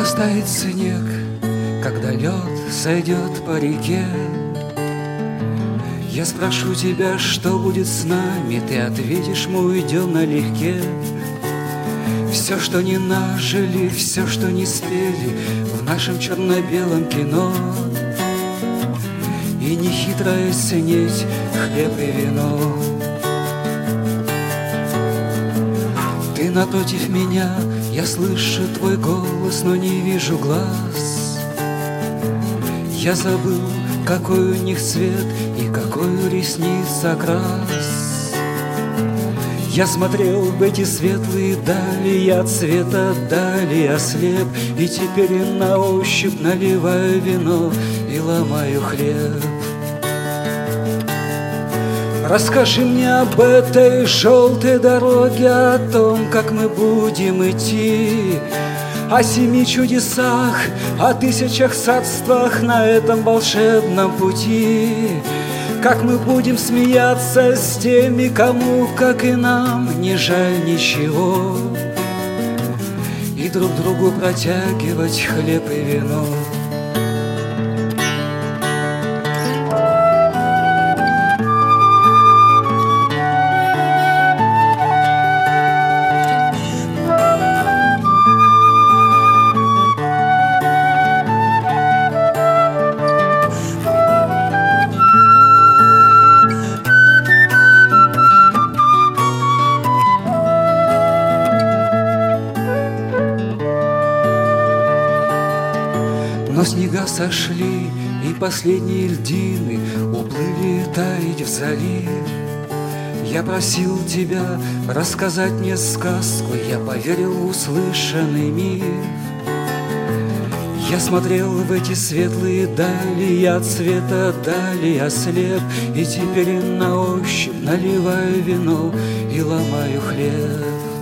Растает снег, когда лед сойдет по реке. Я спрошу тебя, что будет с нами, ты ответишь, мы уйдем налегке. Все, что не нажили, все, что не спели в нашем черно-белом кино. И нехитрая снеть, хлеб и вино. Ты напротив меня, я слышу твой голос, но не вижу глаз. Я забыл, какой у них цвет и какой у ресниц окрас. Я смотрел в эти светлые дали, я от света дали ослеп, и теперь на ощупь наливаю вино и ломаю хлеб. Расскажи мне об этой желтой дороге, о том, как мы будем идти, о 7 чудесах, о 1000 садствах на этом волшебном пути. Как мы будем смеяться с теми, кому, как и нам, не жаль ничего, и друг другу протягивать хлеб и вино. Но снега сошли, и последние льдины уплыли таять в залив. Я просил тебя рассказать мне сказку, я поверил в услышанный миф. Я смотрел в эти светлые дали, я от света дали ослеп, и теперь на ощупь наливаю вино и ломаю хлеб.